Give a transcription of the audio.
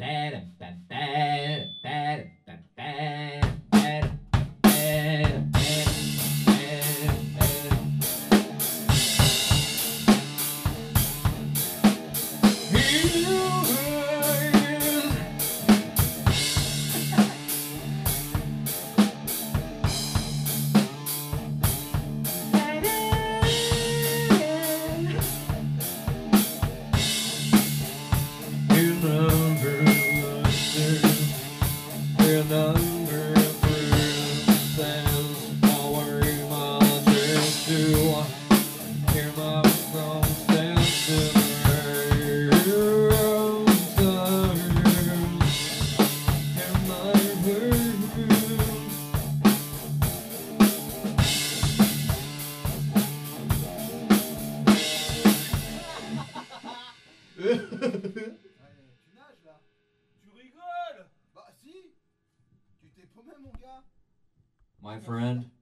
Tu nages là? Tu rigoles? Bah si. Tu t'es paumé mon gars. My friend,